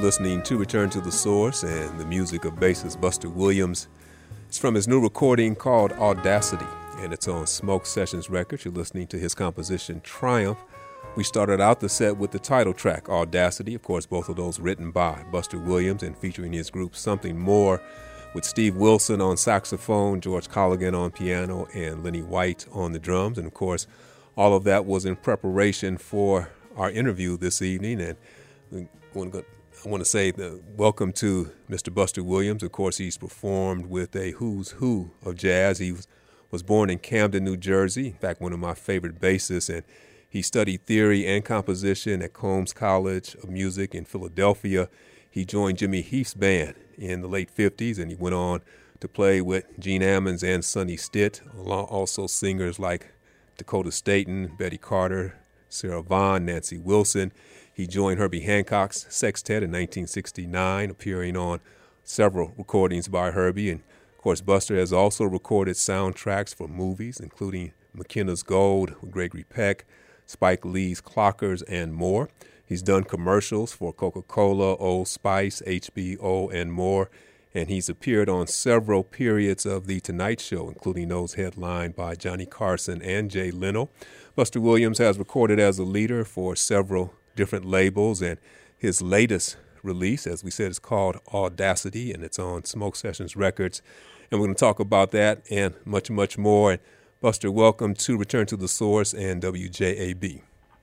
listening to Return to the Source and the music of bassist Buster Williams. It's from his new recording called Audacity, and it's on Smoke Sessions Records. You're listening to his composition Triumph. We started out the set with the title track, Audacity. Of course, both of those written by Buster Williams and featuring his group Something More, with Steve Wilson on saxophone, George Colligan on piano, and Lenny White on the drums. And of course, all of that was in preparation for our interview this evening. And I want to say welcome to Mr. Buster Williams. Of course, he's performed with a who's who of jazz. He was born in Camden, New Jersey. In fact, one of my favorite bassists. And he studied theory and composition at Combs College of Music in Philadelphia. He joined Jimmy Heath's band in the late 50s, and he went on to play with Gene Ammons and Sonny Stitt, also singers like Dakota Staton, Betty Carter, Sarah Vaughan, Nancy Wilson. He joined Herbie Hancock's sextet in 1969, appearing on several recordings by Herbie. And, of course, Buster has also recorded soundtracks for movies, including McKenna's Gold with Gregory Peck, Spike Lee's Clockers, and more. He's done commercials for Coca-Cola, Old Spice, HBO, and more. And he's appeared on several periods of The Tonight Show, including those headlined by Johnny Carson and Jay Leno. Buster Williams has recorded as a leader for several different labels, and his latest release, as we said, is called Audacity, and it's on Smoke Sessions Records. And we're going to talk about that and much, much more. And Buster, welcome to Return to the Source and WJAB.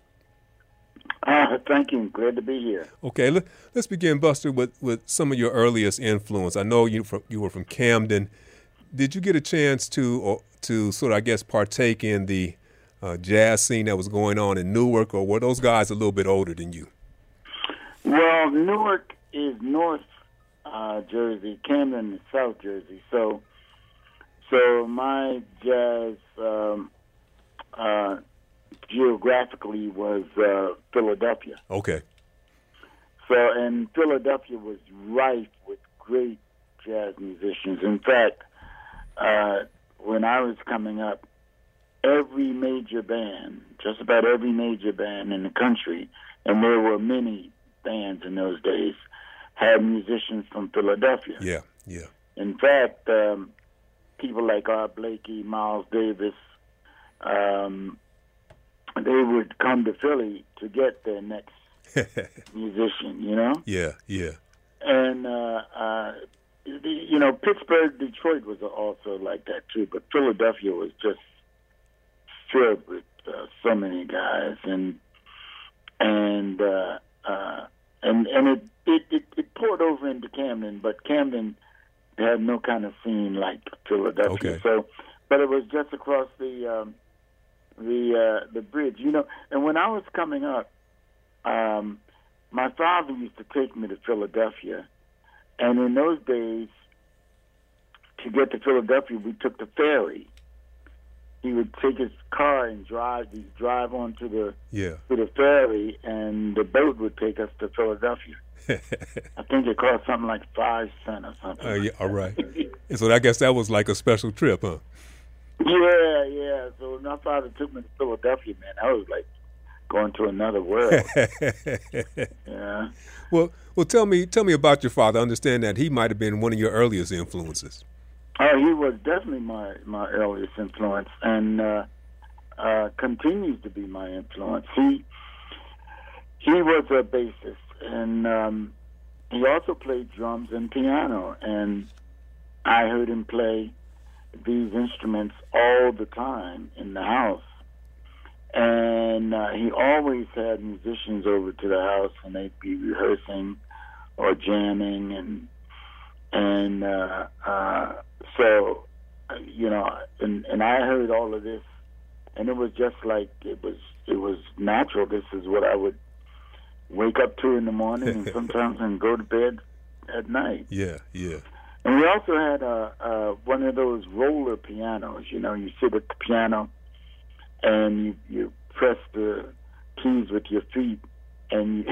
Thank you. Glad to be here. Okay, let's begin, Buster, with some of your earliest influence. I know you were from Camden. Did you get a chance to sort of, I guess, partake in the jazz scene that was going on in Newark, or were those guys a little bit older than you? Well, Newark is North Jersey, Camden is South Jersey. So my jazz geographically was Philadelphia. Okay. And Philadelphia was rife with great jazz musicians. In fact, when I was coming up, every major band, just about every major band in the country, and there were many bands in those days, had musicians from Philadelphia. Yeah. In fact, people like Art Blakey, Miles Davis, they would come to Philly to get their next musician, you know? Yeah. And, Pittsburgh, Detroit was also like that, too. But Philadelphia was just filled with so many guys. And it poured over into Camden, but Camden had no kind of scene like Philadelphia. Okay. So, but it was just across the bridge, you know. And when I was coming up, my father used to take me to Philadelphia, and in those days, to get to Philadelphia, we took the ferry. He would take his car and drive onto the ferry, and the boat would take us to Philadelphia. I think it cost something like 5 cents or something. Yeah, all right. And so I guess that was like a special trip, huh? Yeah. So when my father took me to Philadelphia, man, I was like going to another world. Yeah. Well, tell me about your father. I understand that he might have been one of your earliest influences. Oh, he was definitely my earliest influence, and continues to be my influence. He was a bassist, and he also played drums and piano, and I heard him play these instruments all the time in the house. And he always had musicians over to the house, and they'd be rehearsing or jamming, and so, you know, and I heard all of this, and it was just like it was natural. This is what I would wake up to in the morning, and sometimes and go to bed at night. Yeah. And we also had one of those roller pianos. You know, you sit at the piano and you press the keys with your feet, and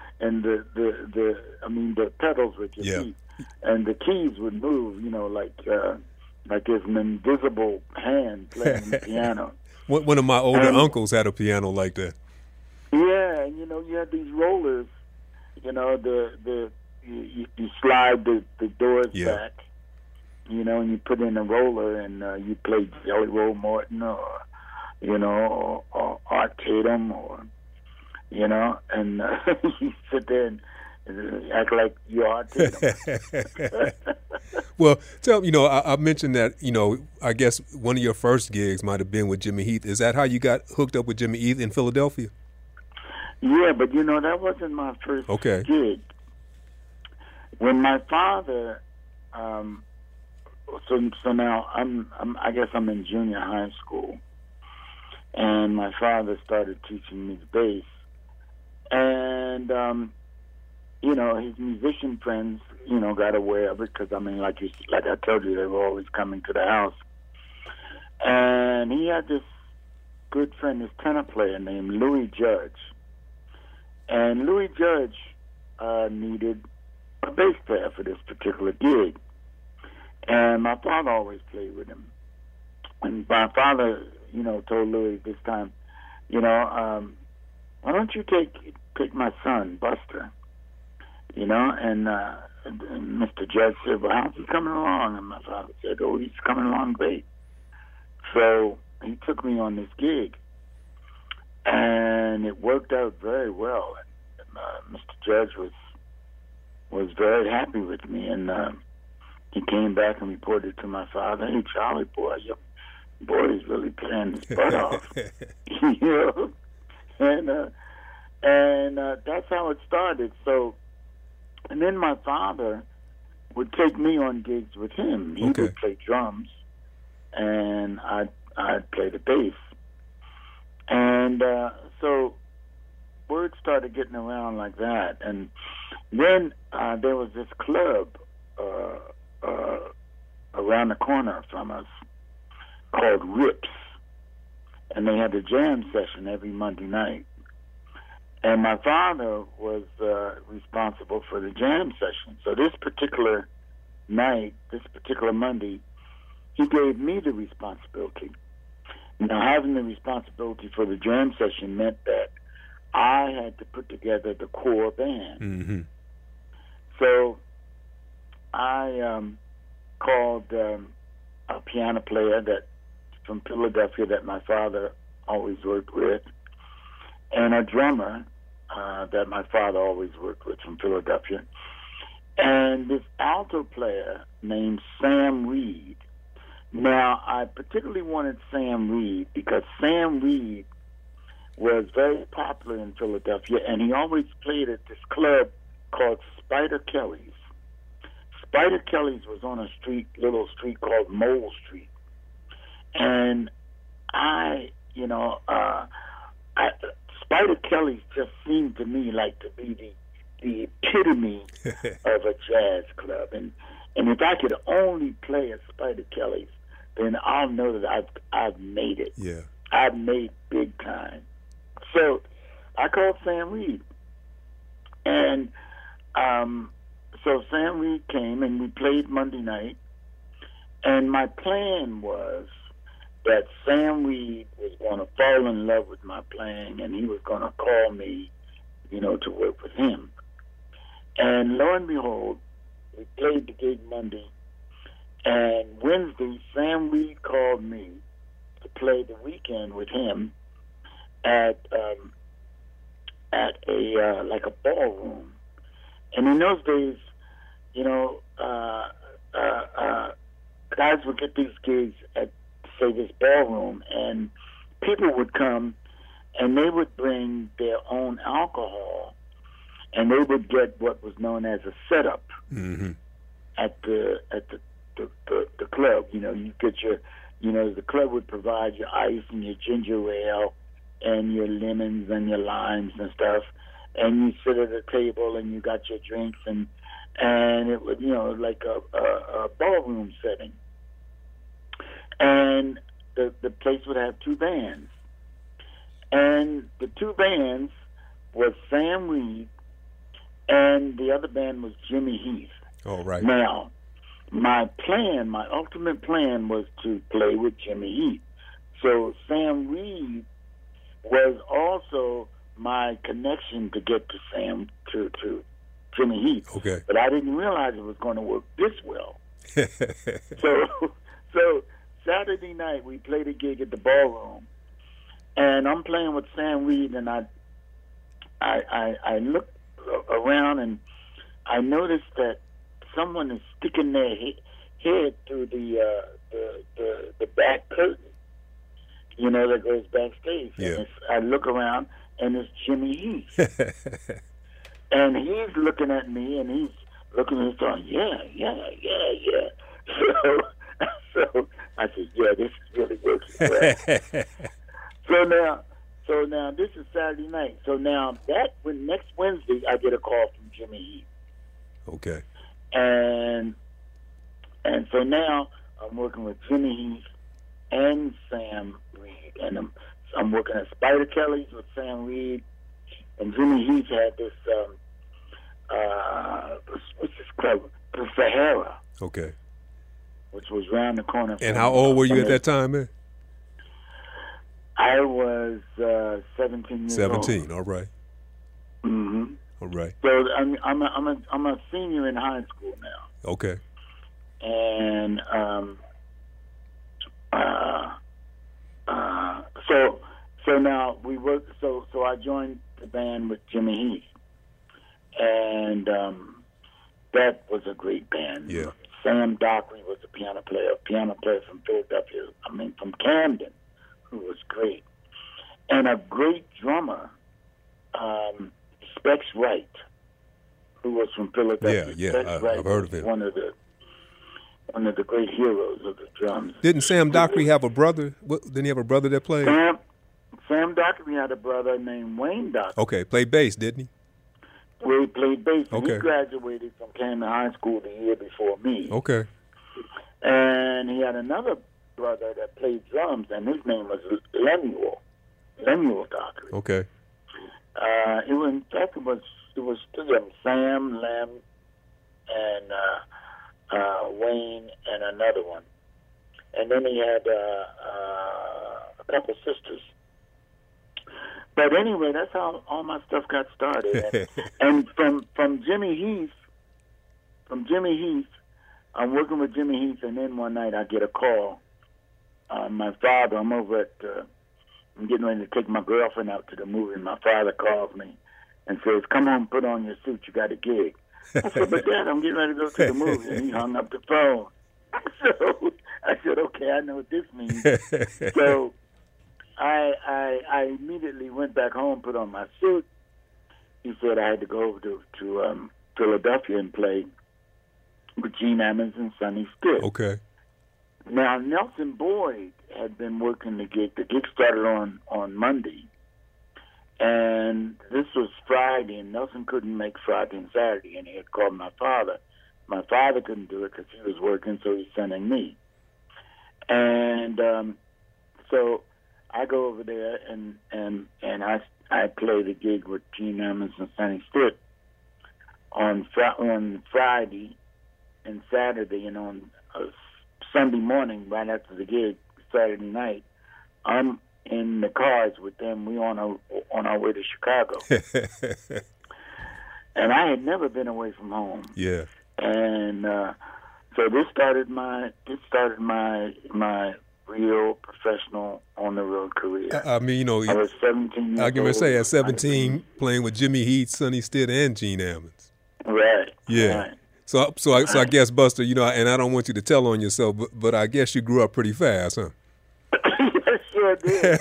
the pedals with your feet, and the keys would move. You know, like there's an invisible hand playing the piano. One of my older uncles had a piano like that. Yeah, and you know, you had these rollers. You know, the you slide the doors Yeah. back, you know, and you put in a roller, and you play Jelly Roll Morton, or you know, or Art Tatum, or you know, and you sit there and act like you are Art Tatum. Well, tell me, you know, I mentioned that, you know, I guess one of your first gigs might have been with Jimmy Heath. Is that how you got hooked up with Jimmy Heath in Philadelphia? Yeah, but you know, that wasn't my first Okay. gig. When my father, so now I guess I'm in junior high school, and my father started teaching me the bass, and you know, his musician friends, you know, got aware of it because I mean, like I told you, they were always coming to the house, and he had this good friend, this tenor player named Louis Judge, and Louis Judge needed a bass player for this particular gig. And my father always played with him. And my father, you know, told Louis this time, you know, why don't you take my son, Buster? You know, and Mr. Judge said, well, how's he coming along? And my father said, oh, he's coming along great. So he took me on this gig. And it worked out very well. And Mr. Judge was very happy with me, and he came back and reported to my father, hey, Charlie, boy, your boy is really playing his butt off. You know? And that's how it started. So, and then my father would take me on gigs with him. He would play drums, and I'd play the bass. And so word started getting around like that. And then there was this club around the corner from us called Rips, and they had a jam session every Monday night. And my father was responsible for the jam session. So this particular night, this particular Monday, he gave me the responsibility. Now, having the responsibility for the jam session meant that I had to put together the core band. Mm-hmm. So I called a piano player that from Philadelphia that my father always worked with, and a drummer that my father always worked with from Philadelphia, and this alto player named Sam Reed. Now, I particularly wanted Sam Reed because Sam Reed was very popular in Philadelphia, and he always played at this club called Spider Kelly's. Spider Kelly's was on a little street called Mole Street. And Spider Kelly's just seemed to me like to be the epitome of a jazz club. And if I could only play at Spider Kelly's, then I'll know that I've made it. Yeah. I've made big time. So I called Sam Reed. And so Sam Reed came and we played Monday night. And my plan was that Sam Reed was going to fall in love with my playing, and he was going to call me, you know, to work with him. And lo and behold, we played the gig Monday, and Wednesday, Sam Reed called me to play the weekend with him at a like a ballroom. And in those days, you know, guys would get these gigs at, say, this ballroom, and people would come and they would bring their own alcohol, and they would get what was known as a setup at the club. You know, you get your, you know, the club would provide your ice and your ginger ale and your lemons and your limes and stuff, and you sit at a table and you got your drinks, and it was, you know, like a ballroom setting. And the place would have two bands. And the two bands was Sam Reed, and the other band was Jimmy Heath. Oh, right. Now, my ultimate plan was to play with Jimmy Heath. So Sam Reed was also my connection to get to Jimmy Heath. Okay. But I didn't realize it was going to work this well. So Saturday night we played a gig at the ballroom, and I'm playing with Sam Reed, and I look around and I noticed that someone is sticking their head through the back curtain, that goes backstage. Yeah. And I look around, and it's Jimmy Heath. And he's looking at me, and he's looking at me going, yeah. So I said, yeah, this is really working well. So now this is Saturday night. So now next Wednesday I get a call from Jimmy Heath. Okay. And so now I'm working with Jimmy Heath and Sam Reed, and I'm working at Spider Kelly's with Sam Reed, and Jimmy Heath had this what's this club? The Sahara. Okay. Which was around the corner. And how old were you at that time, man? I was 17 years 17. old. All right. Mm-hmm. All right. So I'm a senior in high school now. Okay. And so now we work. So I joined the band with Jimmy Heath, and that was a great band. Yeah. Sam Dockery was a piano player from Philadelphia. From Camden, who was great, and a great drummer, Specs Wright, who was from Philadelphia. Yeah, Specs Wright I've heard of him. One of the great heroes of the drums. Didn't Sam Dockery have a brother? Didn't he have a brother that played? Sam Dockery had a brother named Wayne Dockery. Okay, played bass, didn't he? Where he played bass. And Okay. he graduated from Camden High School the year before me. Okay. And he had another brother that played drums, and his name was Lemuel Dockery. Okay. It was three of them, Sam, Lem, and Wayne, and another one. And then he had a couple sisters. But anyway, that's how all my stuff got started. And from Jimmy Heath, I'm working with Jimmy Heath, and then one night I get a call. My father, I'm getting ready to take my girlfriend out to the movie, and my father calls me and says, "Come on, put on your suit, you got a gig." I said, "But Dad, I'm getting ready to go to the movie," and he hung up the phone. So I said, "Okay, I know what this means." So I immediately went back home, put on my suit. He said I had to go over to Philadelphia and play with Gene Ammons and Sonny Stitt. Okay. Now, Nelson Boyd had been working the gig. The gig started on Monday, and this was Friday, and Nelson couldn't make Friday and Saturday, and he had called my father. My father couldn't do it because he was working, so he's sending me. And so I go over there, and I play the gig with Gene Ammons and Sonny Stitt on Friday and Saturday, and on Sunday morning, right after the gig, Saturday night, I'm in the cars with them. We on our way to Chicago, and I had never been away from home. Yeah. And so this started my real professional on the road career. I mean, I was 17 years old. I can say at 17, playing with Jimmy Heath, Sonny Stitt, and Gene Ammons. Right. Yeah. Right. So I guess, Buster, and I don't want you to tell on yourself, but I guess you grew up pretty fast, huh? I sure did.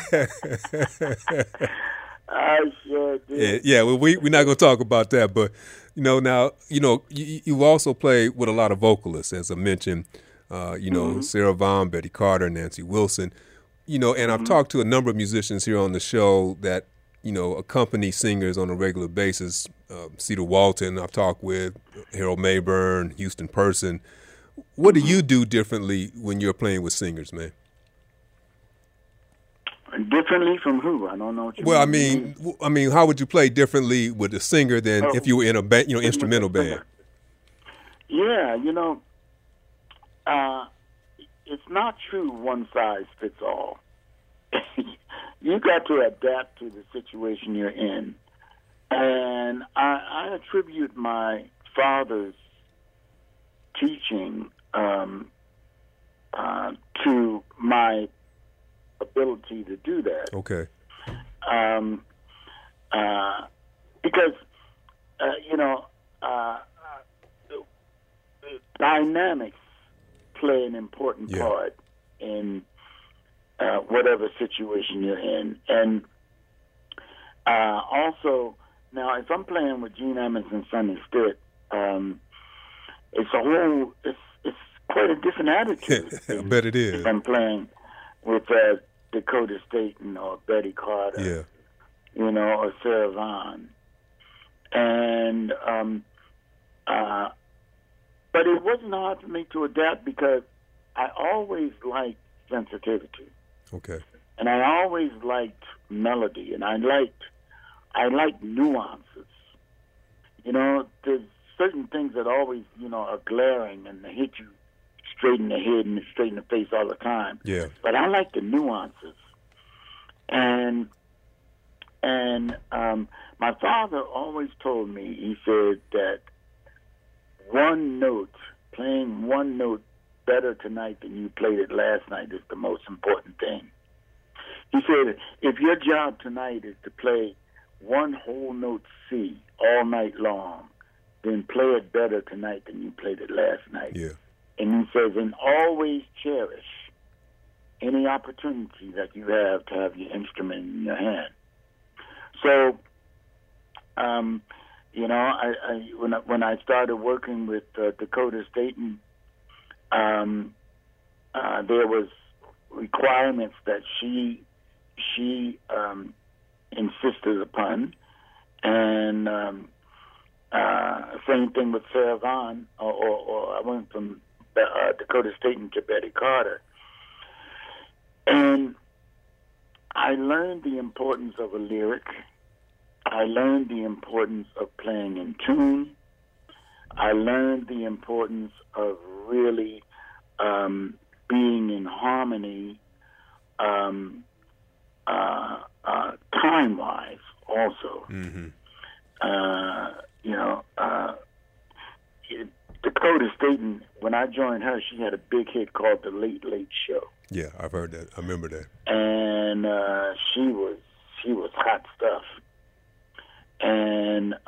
I sure did. Yeah. Well, we're not going to talk about that, but now you've also played with a lot of vocalists, as I mentioned. Sarah Vaughan, Betty Carter, Nancy Wilson. And I've talked to a number of musicians here on the show that accompany singers on a regular basis. Cedar Walton, I've talked with, Harold Mayburn, Houston Person. What do you do differently when you're playing with singers, man? Differently from who? I don't know what you Well, mean. I mean, how would you play differently with a singer than if you were in a band, instrumental band? Yeah, it's not true one size fits all. You got to adapt to the situation you're in. And I attribute my father's teaching to my ability to do that. Okay. Because, dynamics play an important part in whatever situation you're in. And also, now, if I'm playing with Gene Ammons and Sonny Stitt, it's quite a different attitude. I bet it is. If I'm playing with Dakota Staton or Betty Carter, or Sarah Vaughan. And, but it wasn't hard for me to adapt because I always liked sensitivity. Okay. And I always liked melody, and I liked nuances. There's certain things that always, are glaring and they hit you straight in the head and straight in the face all the time. Yeah. But I like the nuances. And my father always told me, he said that playing one note better tonight than you played it last night is the most important thing. He said, if your job tonight is to play one whole note C all night long, then play it better tonight than you played it last night. Yeah. And he says, and always cherish any opportunity that you have to have your instrument in your hand. So, when I started working with Dakota Staton, there was requirements that she insisted upon, and same thing with Sarah Vaughan, or I went from Dakota Staton to Betty Carter, and I learned the importance of a lyric. I learned the importance of playing in tune. I learned the importance of really being in harmony time-wise also. Mm-hmm. Dakota Staton, when I joined her, she had a big hit called The Late Late Show. Yeah, I've heard that. I remember that. And she was hot stuff. And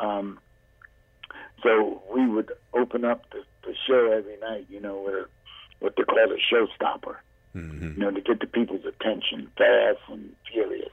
so we would open up the show every night, with what they call a showstopper, mm-hmm. To get the people's attention, fast and furious.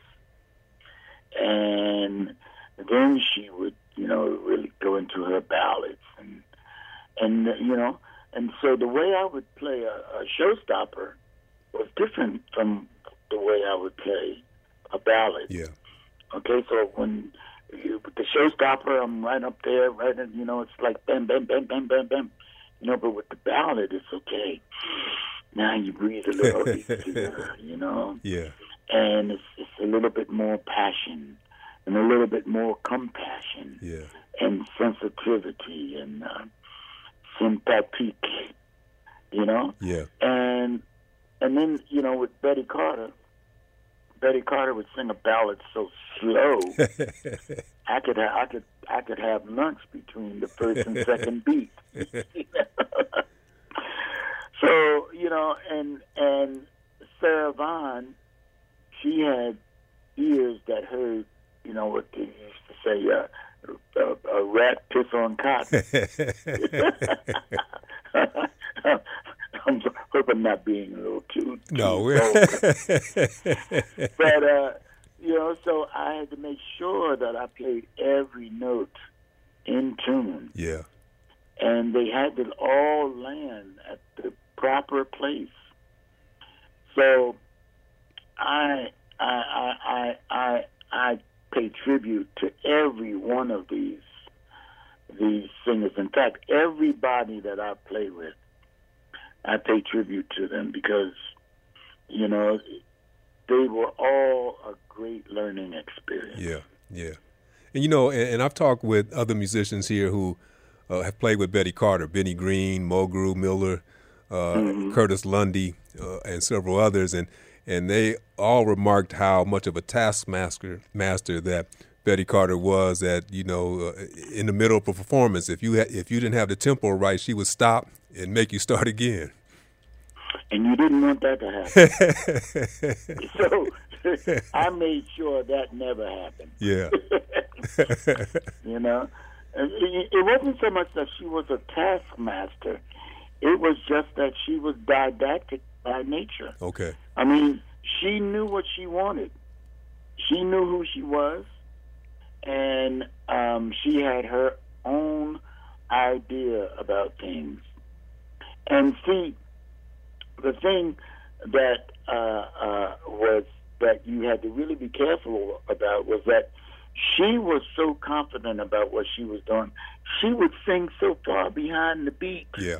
And then she would, really go into her ballads and so the way I would play a showstopper was different from the way I would play a ballad. Yeah. Okay, so with the showstopper, I'm right up there, right, it's like bam, bam, bam, bam, bam, bam. But with the ballad, it's okay. Now you breathe a little easier, Yeah. And it's a little bit more passion and a little bit more compassion. Yeah. And sensitivity and sympathetic, Yeah. And then, with Betty Carter would sing a ballad so slow, I could have lunch between the first and second beat. So, and Sarah Vaughan, she had ears that heard, what they used to say, a rat piss on cotton. I hope I'm not being a little too No. But, so I had to make sure that I played every note in tune. Yeah. And they had to all land at the proper place. So I pay tribute to every one of these singers. In fact, everybody that I play with, I pay tribute to them because, they were all a great learning experience. Yeah, yeah. And, and I've talked with other musicians here who have played with Betty Carter, Benny Green, Mulgrew Miller, Mm-hmm. Curtis Lundy, and several others, and they all remarked how much of a taskmaster that Betty Carter was that, in the middle of a performance, if you didn't have the tempo right, she would stop and make you start again. And you didn't want that to happen. So I made sure that never happened. Yeah. It wasn't so much that she was a taskmaster. It was just that she was didactic by nature. Okay. I mean, she knew what she wanted. She knew who she was, and she had her own idea about things. And see, the thing that was that you had to really be careful about was that she was so confident about what she was doing. She would sing so far behind the beat. Yeah.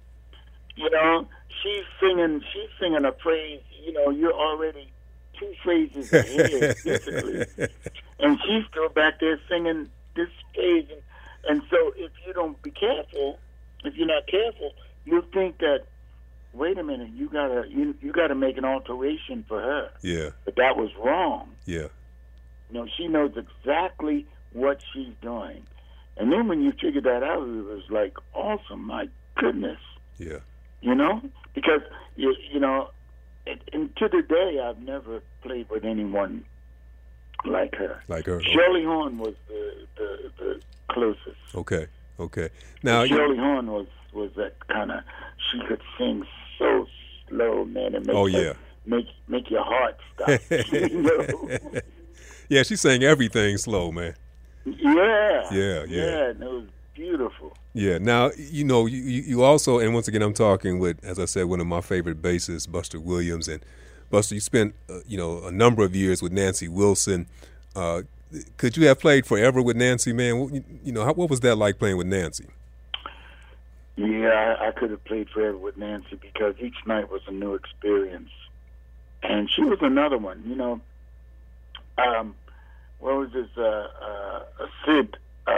She's singing a phrase, you're already 2 phrases ahead, basically. And she's still back there singing this phrase. And so if you don't be careful, if you're not careful, you'll think that, wait a minute, you gotta make an alteration for her. Yeah. But that was wrong. Yeah. She knows exactly what she's doing. And then when you figure that out, it was like, awesome, my goodness. Yeah. Because, and to the day, I've never played with anyone like her. Like her. Shirley Horn was the closest. Okay. Now, Shirley Horn was that kind of, she could sing so slow, man, and make your heart stop. Yeah, she sang everything slow, man. Yeah. Yeah. And it was beautiful. Yeah. Now, you also, and once again, I'm talking with, as I said, one of my favorite bassists, Buster Williams. And Buster, you spent, a number of years with Nancy Wilson. Could you have played forever with Nancy, man? What was that like playing with Nancy? Yeah, I could have played forever with Nancy because each night was a new experience. And she was another one, what was this? Sid.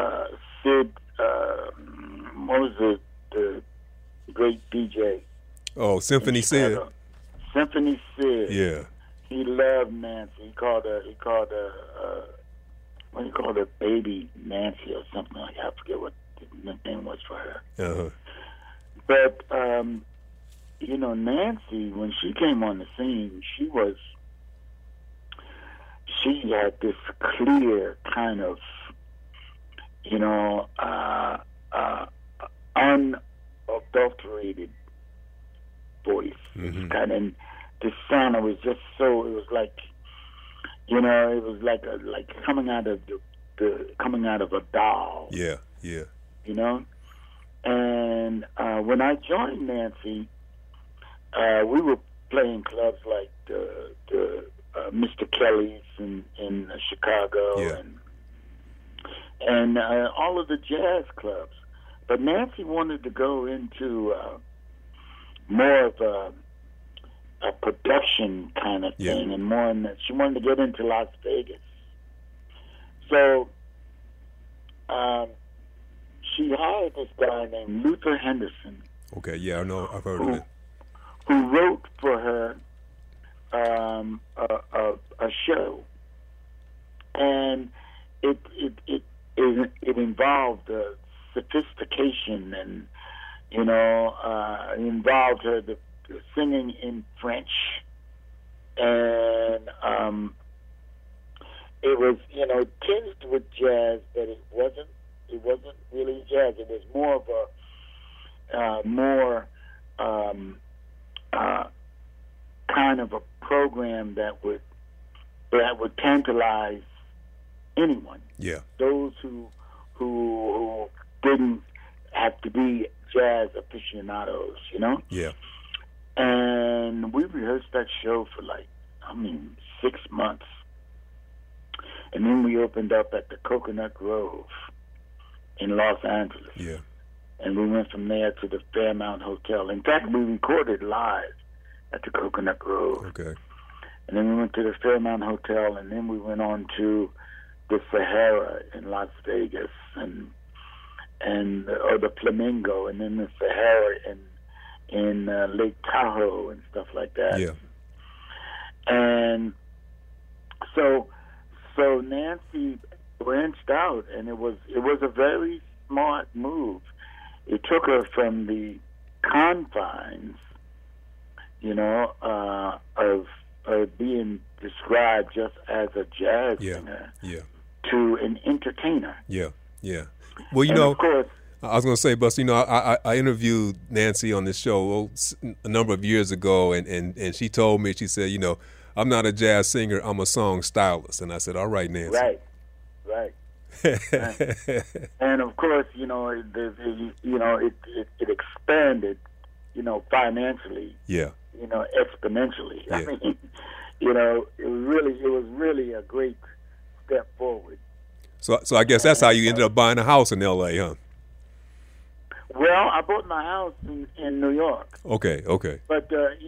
What was the great DJ? Oh, Symphony Sid. Symphony Sid. Yeah. He loved Nancy. He called her. What do you call her? Baby Nancy or something like that. I forget what the name was for her. Uh-huh. But Nancy, when she came on the scene, she had this clear kind of, unadulterated voice. Mm-hmm. Kind of, the sound, it was just so, it was like, it was like coming out of a doll. Yeah. And when I joined Nancy, we were playing clubs like the Mr. Kelly's in Chicago, and all of the jazz clubs. But Nancy wanted to go into more of a production kind of thing, and more in she wanted to get into Las Vegas. So she hired this guy named Luther Henderson. Okay, yeah, I know. I've heard of it. Who wrote for her a show, and it involved sophistication, and it involved her the singing in French, and it was tinged with jazz, but it wasn't really jazz. It was more of a kind of a program that would tantalize anyone. Yeah. Those who didn't have to be jazz aficionados, Yeah. And we rehearsed that show for 6 months. And then we opened up at the Coconut Grove in Los Angeles. Yeah. And we went from there to the Fairmount Hotel. In fact, we recorded live at the Coconut Grove. Okay. And then we went to the Fairmount Hotel, and then we went on to the Sahara in Las Vegas, or the Flamingo, and then the Sahara in Lake Tahoe and stuff like that. Yeah. And so Nancy branched out, and it was a very smart move. It took her from the confines, of being described just as a jazz singer to an entertainer. Yeah. Well, of course, I was going to say, Buster, I interviewed Nancy on this show a number of years ago, and she told me, she said, I'm not a jazz singer, I'm a song stylist. And I said, all right, Nancy. Right. And of course, it expanded, financially. Yeah. Exponentially. Yeah. I mean, it was really a great step forward. So I guess that's how you ended up buying a house in L.A., huh? Well, I bought my house in New York. Okay. But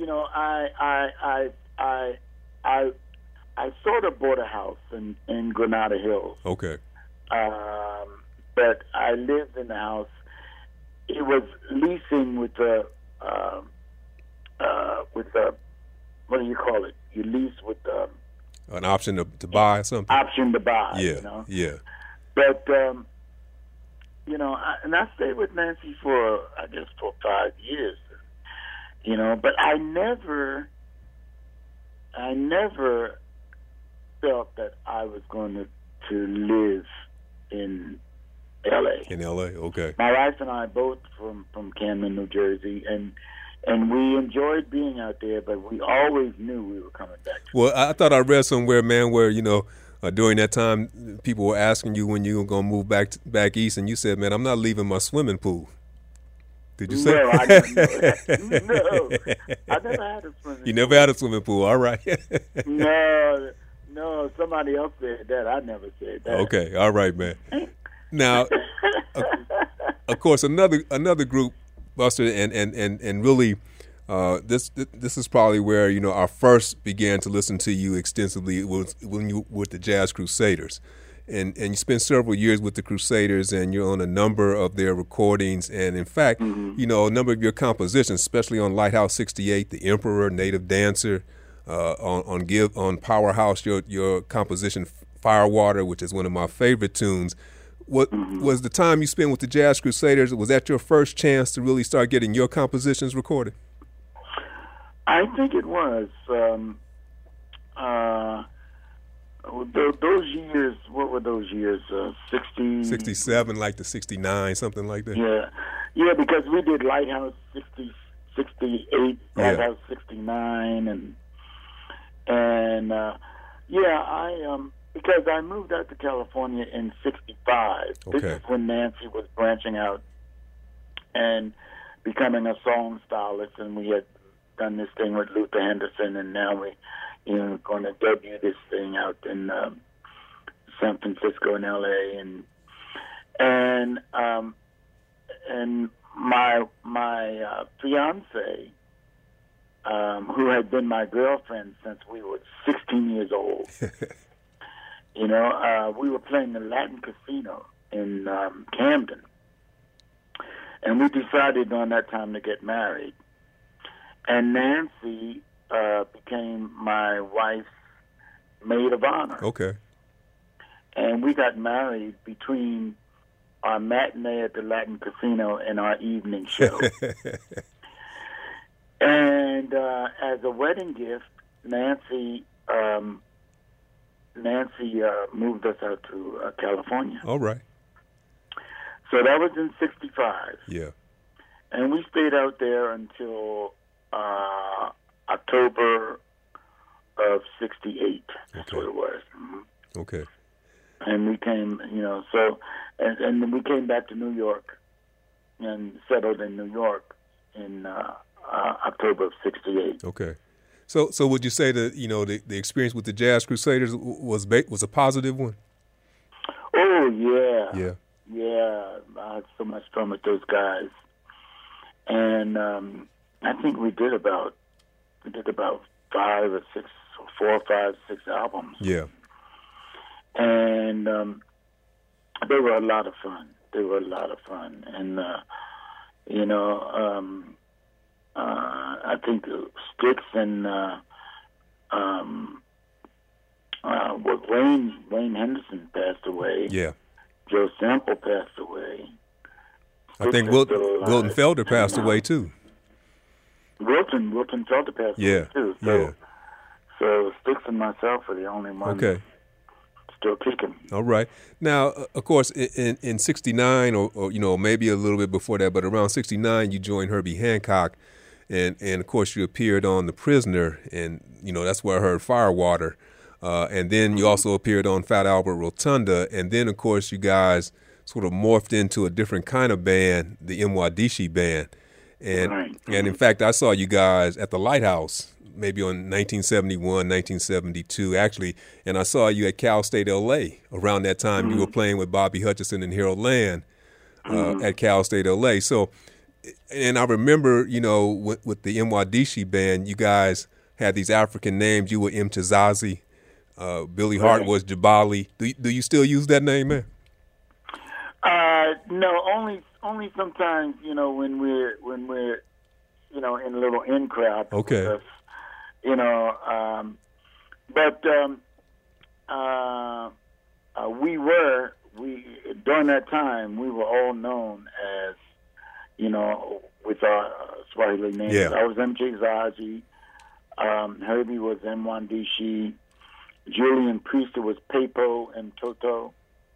I sort of bought a house in Granada Hills. Okay. But I lived in the house. It was leasing with a what do you call it? You lease with an option to buy something. Option to buy. Yeah. But and I stayed with Nancy for 5 years. But I never felt that I was going to live in L.A. In L.A., okay. My wife and I both from Camden, New Jersey, and we enjoyed being out there, but we always knew we were coming back. Well, I thought I read somewhere, man, where during that time people were asking you when you were going to move back east, and you said, "Man, I'm not leaving my swimming pool." Did you say? No, I didn't know that. No, I never had a swimming pool. You never had a swimming pool, all right. No, somebody else said that. I never said that. Okay, all right, man. Now, of course, another group, Buster, and really, this is probably where I first began to listen to you extensively. It was when you were with the Jazz Crusaders, and you spent several years with the Crusaders, and you're on a number of their recordings, and in fact, a number of your compositions, especially on Lighthouse 68, The Emperor, Native Dancer, on Powerhouse, your composition Firewater, which is one of my favorite tunes. What was the time you spent with the Jazz Crusaders? Was that your first chance to really start getting your compositions recorded? I think it was. Those years, what were those years? 67, like the 69, something like that. Yeah, because we did Lighthouse 60, 68, Lighthouse 69, because I moved out to California in 65. Okay. This is when Nancy was branching out and becoming a song stylist, and we had done this thing with Luther Henderson, and now we, going to debut this thing out in San Francisco and L.A. and my fiance, who had been my girlfriend since we were 16 years old. We were playing the Latin Casino in Camden, and we decided on that time to get married. And Nancy became my wife's maid of honor. Okay. And we got married between our matinee at the Latin Casino and our evening show. And as a wedding gift, Nancy moved us out to California. All right. So that was in 65. Yeah. And we stayed out there until October of 68. That's what it was. Mm-hmm. Okay. And we came, and then we came back to New York and settled in New York in October of 68. Okay. So would you say that, the experience with the Jazz Crusaders was a positive one? Oh, yeah. Yeah. Yeah. I had so much fun with those guys. And I think we did about 4 or 5, 6 albums. Yeah. And they were a lot of fun. And, I think Styx and Well, Wayne Henderson passed away. Yeah. Joe Sample passed away. I think Wilton Felder passed away too. Wilton Felder passed away too. So Sticks and myself are the only ones still kicking. All right. Now, of course, in '69, or maybe a little bit before that, but around '69, you joined Herbie Hancock, and of course you appeared on The Prisoner, and that's where I heard Firewater, and then you also appeared on Fat Albert Rotunda, and then of course you guys sort of morphed into a different kind of band, the Mwadishi Band, and in fact I saw you guys at the Lighthouse maybe on 1971, 1972 actually, and I saw you at Cal State LA around that time. You were playing with Bobby Hutcherson and Harold Land at Cal State LA. So, and I remember, with the Mwadishi Band, you guys had these African names. You were Mchazazi, Billy Hart was Jabali. Do you still use that name, man? No, only sometimes, when we're in a little in crowd. Okay. But during that time we were all known as, with our Swahili names. Yeah. I was Mchazazi, Herbie was Mwandishi, Julian Priester was Pepo and Toto,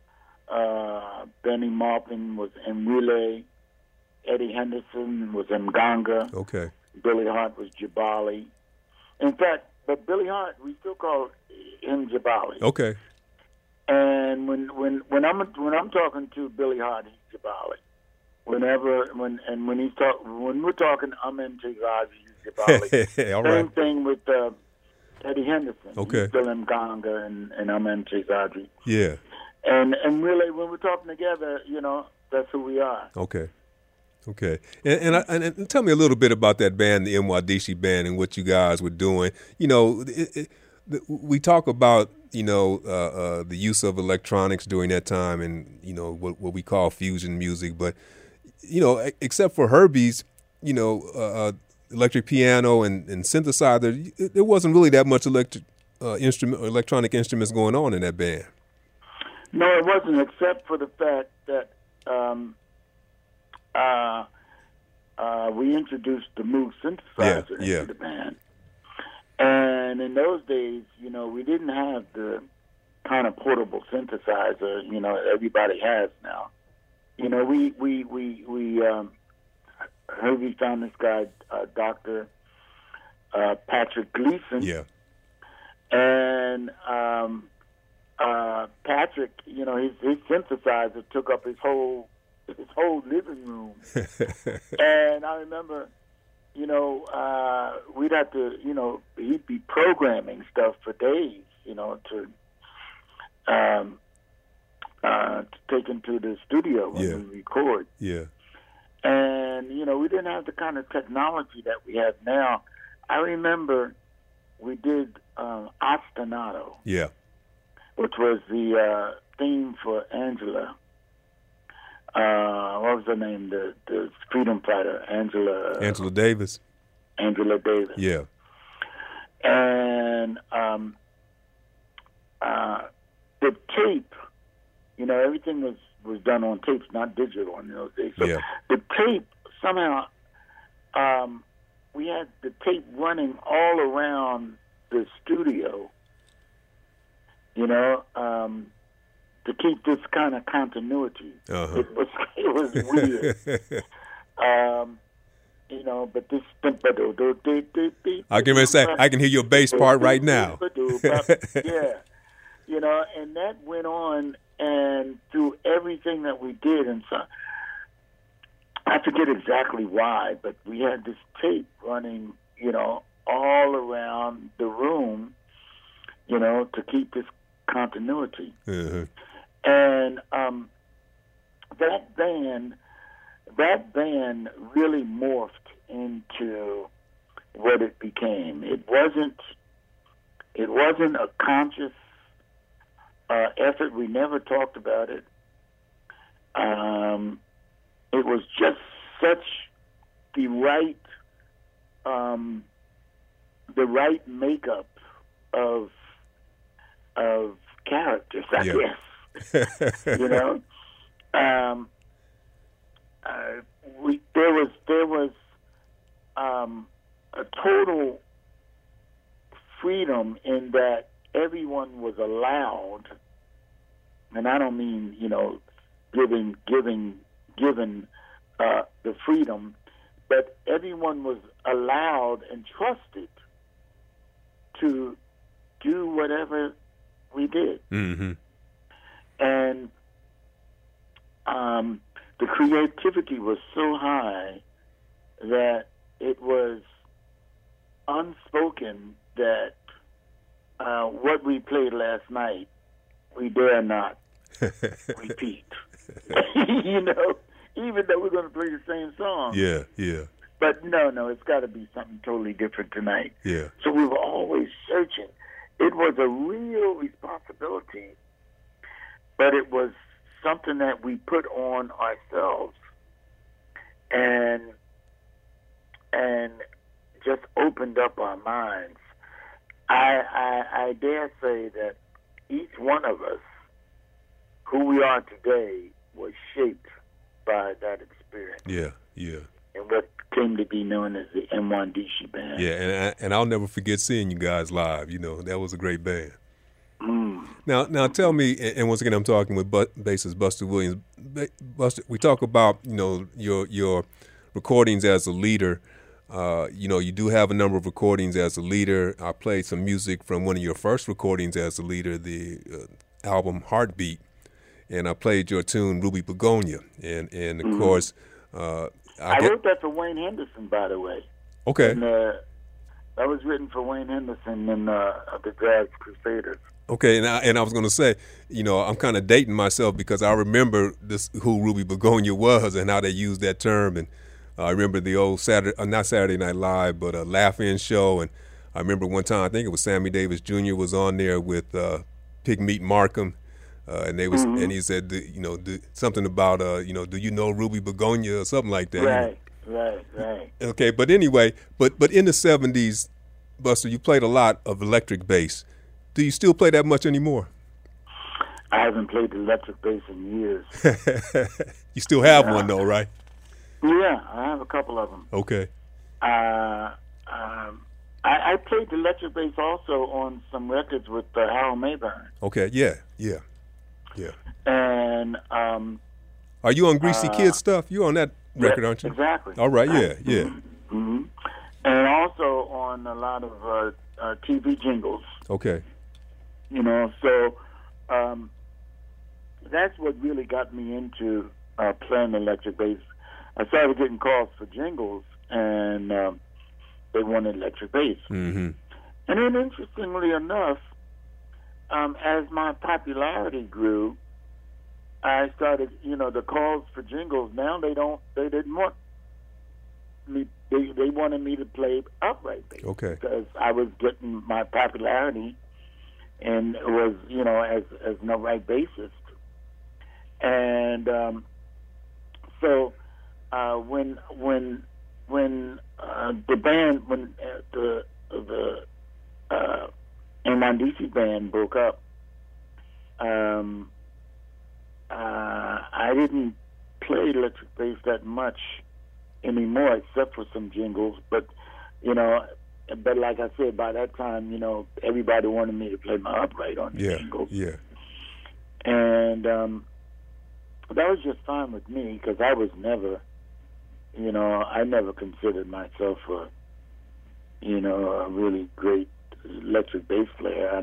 Benny Maupin was Mwile, Eddie Henderson was Mganga. Okay. Billy Hart was Jabali. In fact, but Billy Hart, we still call him Jabali. Okay. And when I'm talking to Billy Hart, he's Jabali. When we're talking, I'm Mchazazi, he's Jabali. All Same right. thing with Eddie Henderson. Okay. He's still Mganga, and I'm Mchazazi. Yeah. And really, when we're talking together, that's who we are. Okay. Okay, and tell me a little bit about that band, the Mwadishi Band, and what you guys were doing. We talk about the use of electronics during that time, and what we call fusion music. But except for Herbie's, electric piano and synthesizer, there wasn't really that much electronic instruments going on in that band. No, it wasn't, except for the fact that. We introduced the Moog synthesizer into the band. And in those days, we didn't have the kind of portable synthesizer, everybody has now. Herbie found this guy, Dr. Patrick Gleason. Yeah. And Patrick, his synthesizer took up his whole living room. And I remember, we'd have to, he'd be programming stuff for days, to take into the studio when we record. Yeah. And, we didn't have the kind of technology that we have now. I remember we did Ostinato. Yeah. Which was the theme for Angela. What was her name? The freedom fighter, Angela Davis. Angela Davis. Yeah. And the tape, everything was done on tapes, not digital in those days. So the tape, somehow, we had the tape running all around the studio, to keep this kind of continuity. Uh-huh. It was weird. But this. I can say I can hear your bass part right now. Yeah, and that went on, and through everything that we did, and so I forget exactly why, but we had this tape running, all around the room, to keep this continuity. Uh-huh. And that band really morphed into what it became. It wasn't a conscious effort. We never talked about it. It was just such the right makeup of of characters, I Yeah. guess. You know, there was a total freedom in that everyone was allowed, and I don't mean, you know, given the freedom, but everyone was allowed and trusted to do whatever we did. Mm-hmm. And the creativity was so high that it was unspoken that what we played last night, we dare not repeat. You know, even though we're going to play the same song. Yeah, yeah. But no, it's got to be something totally different tonight. Yeah. So we were always searching. It was a real responsibility, but it was something that we put on ourselves and just opened up our minds. I dare say that each one of us, who we are today, was shaped by that experience. Yeah, yeah. And what came to be known as the M1DC Band. Yeah, and I'll never forget seeing you guys live. You know, that was a great band. Mm. Now tell me, and once again, I'm talking with bassist Buster Williams. Buster, we talk about, you know, your recordings as a leader. You know, you do have a number of recordings as a leader. I played some music from one of your first recordings as a leader, the album Heartbeat, and I played your tune Ruby Begonia, and of course, I wrote that for Wayne Henderson, by the way. Okay. And, that was written for Wayne Henderson and the Jazz Crusaders. Okay, and I was going to say, you know, I'm kind of dating myself because I remember who Ruby Begonia was and how they used that term, and I remember the old not Saturday Night Live, but a Laugh-In show, and I remember one time I think it was Sammy Davis Jr. was on there with Pigmeat Markham, and they was and he said, you know, something about you know, do you know Ruby Begonia or something like that? Right. Okay, but anyway, but in the 70s, Buster, you played a lot of electric bass. Do you still play that much anymore? I haven't played electric bass in years. You still have one though, right? Yeah, I have a couple of them. Okay. I played electric bass also on some records with Harold Mayburn. Okay, yeah. And are you on Greasy Kid stuff? You're on that record, aren't you? Exactly. All right, yeah. Mm-hmm. And also on a lot of TV jingles. Okay. You know, so that's what really got me into playing electric bass. I started getting calls for jingles, and they wanted electric bass. Mm-hmm. And then, interestingly enough, as my popularity grew, I started, you know, the calls for jingles. Now they didn't want me. They wanted me to play upright bass. Okay. Because I was getting my popularity, and it was, you know, as an upright bassist. And so when the band, when the M1DC band broke up, I didn't play electric bass that much anymore, except for some jingles. But, you know, but like I said, by that time, you know, everybody wanted me to play my upright on the jingles. Yeah. And that was just fine with me, because I was never, you know, I never considered myself a, you know, a really great electric bass player.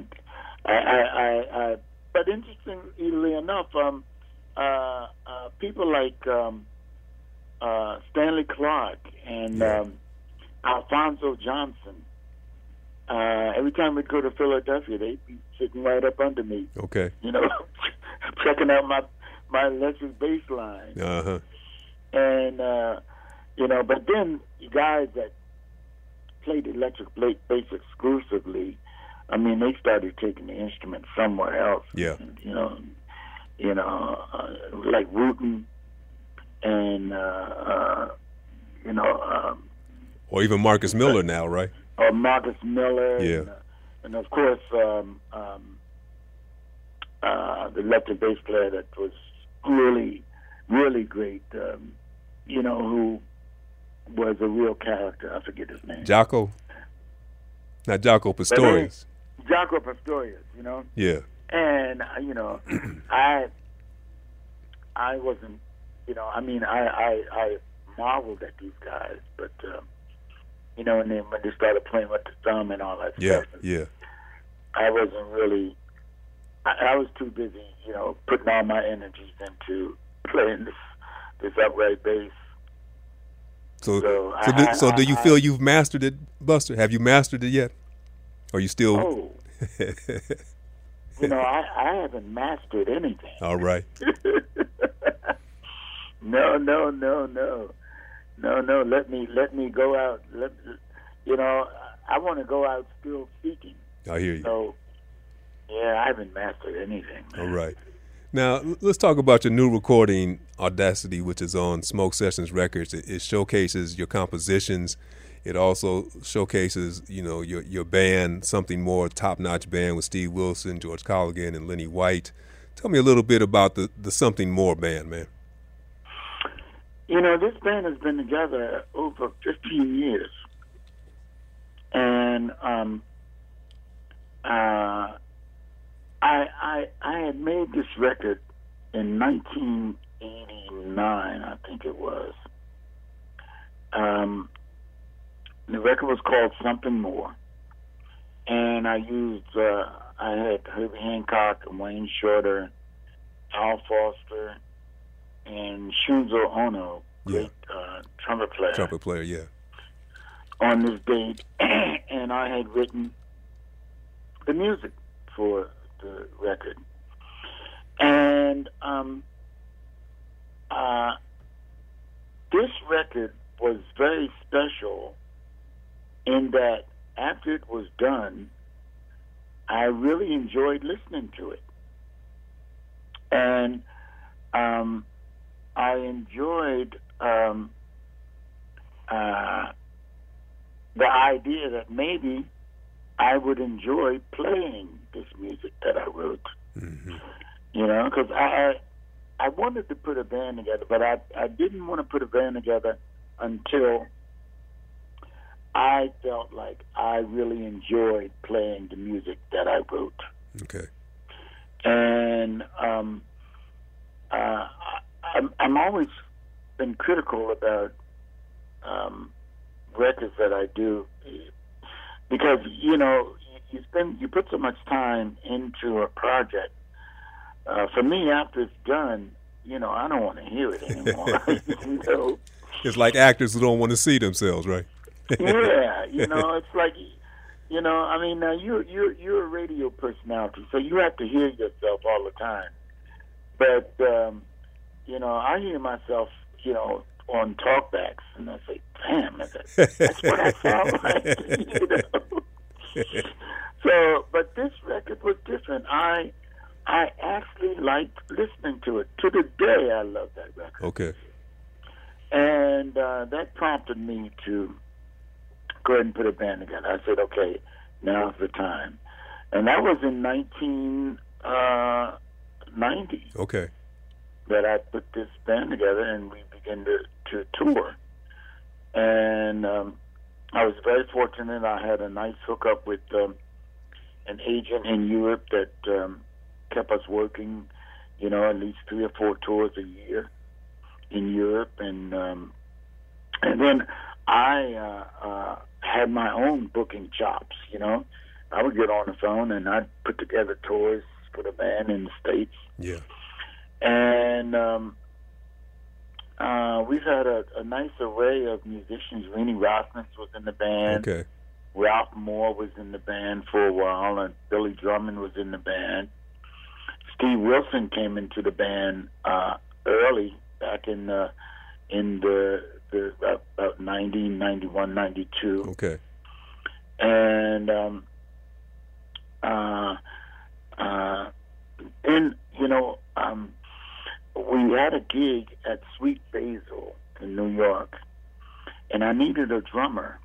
But interestingly enough, people like Stanley Clarke and Alphonso Johnson, every time we'd go to Philadelphia, they'd be sitting right up under me. Okay. You know, checking out my electric bass line. Uh-huh. And, you know, but then guys that played electric bass exclusively, I mean, they started taking the instrument somewhere else. Yeah. And, you know, like Wooten and, you know. Or even Marcus Miller now, right? Or Marcus Miller. Yeah. And of course, the electric bass player that was really, really great. Who was a real character. I forget his name. Jaco? Not Jaco Pastorius. Jaco Pastorius, Yeah. And, I wasn't, I marveled at these guys, but, and then when they started playing with the thumb and all that stuff. Yeah. I wasn't really, I was too busy, putting all my energies into playing this upright bass. So do you feel you've mastered it, Buster? Have you mastered it yet? Or are you still? Oh, I haven't mastered anything. All right. No. Let me go out. I want to go out still seeking. I hear you. So, yeah, I haven't mastered anything, man. All right. Now, let's talk about your new recording, Audacity, which is on Smoke Sessions Records. It showcases your compositions. It also showcases, your band, Something More, top-notch band with Steve Wilson, George Colligan, and Lenny White. Tell me a little bit about the Something More band, man. This band has been together over 15 years. And I had made this record in 1989, I think it was. The record was called Something More, and I had Herbie Hancock and Wayne Shorter, Al Foster, and Shunzo Ono, great trumpet player. Trumpet player, yeah. On this date, and I had written the music for the record. And this record was very special in that after it was done, I really enjoyed listening to it. And I enjoyed the idea that maybe I would enjoy playing this music that I wrote. Mm-hmm. Because I wanted to put a band together, but I didn't want to put a band together until I felt like I really enjoyed playing the music that I wrote. Okay. And I'm always been critical about records that I do, because you put so much time into a project. For me, after it's done, I don't want to hear it anymore. It's like actors who don't want to see themselves, right? Yeah, it's like, now you're a radio personality, so you have to hear yourself all the time. But I hear myself, on talkbacks, and I say, "Damn, that's what I sound like." So, but this record was different. I actually liked listening to it. To the day, I love that record. Okay. And that prompted me to go ahead and put a band together. I said, okay, now's the time. And that was in 1990. Okay. That I put this band together, and we began to tour. And I was very fortunate. I had a nice hookup with an agent in Europe that kept us working, at least 3 or 4 tours a year in Europe. And then I had my own booking chops, I would get on the phone and I'd put together tours for the band in the States. Yeah. And we've had a nice array of musicians. Rennie Rasmus was in the band. Okay. Ralph Moore was in the band for a while, and Billy Drummond was in the band. Steve Wilson came into the band early, back in the about 90, 91, 92. Okay. And then, we had a gig at Sweet Basil in New York, and I needed a drummer.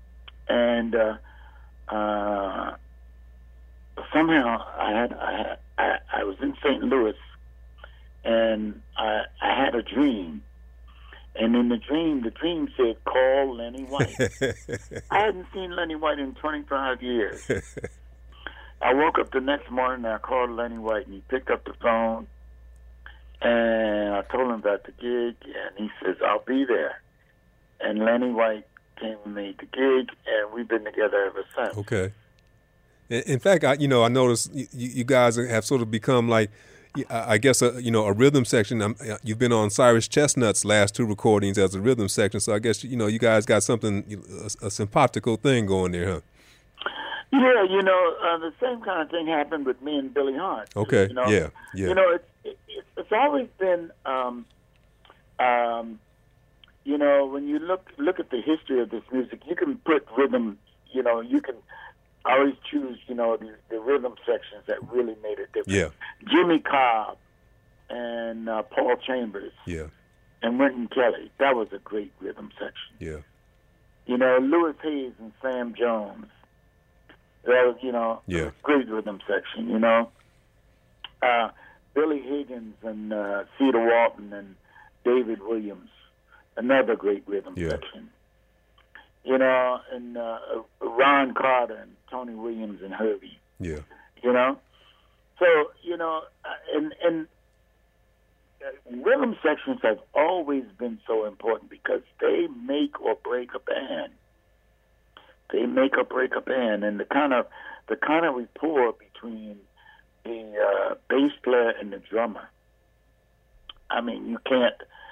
And somehow I I was in St. Louis, and I had a dream. And in the dream said, call Lenny White. I hadn't seen Lenny White in 25 years. I woke up the next morning, and I called Lenny White, and he picked up the phone, and I told him about the gig, and he says, I'll be there. And Lenny White came and made the gig, and we've been together ever since. Okay. In fact, I noticed you guys have sort of become like, I guess, a rhythm section. You've been on Cyrus Chestnut's last 2 recordings as a rhythm section, so I guess, you guys got something, a simpatico thing going there, huh? Yeah, the same kind of thing happened with me and Billy Hart. Okay, yeah. It's always been, when you look at the history of this music, you can put rhythm, you can always choose, the rhythm sections that really made it different. Yeah. Jimmy Cobb and Paul Chambers. Yeah. And Wynton Kelly. That was a great rhythm section. Yeah. Louis Hayes and Sam Jones. That was, yeah. a great rhythm section, Billy Higgins and Cedar Walton and David Williams. Another great rhythm section. And Ron Carter and Tony Williams and Herbie. Yeah. So, and rhythm sections have always been so important because they make or break a band. They make or break a band, and the kind of rapport between the bass player and the drummer. I mean, you can't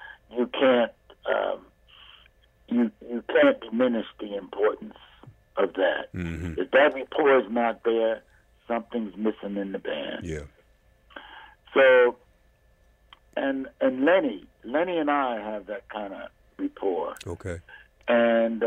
diminish the importance of that. Mm-hmm. If that rapport is not there, something's missing in the band. Yeah. So, and Lenny and I have that kind of rapport. Okay. And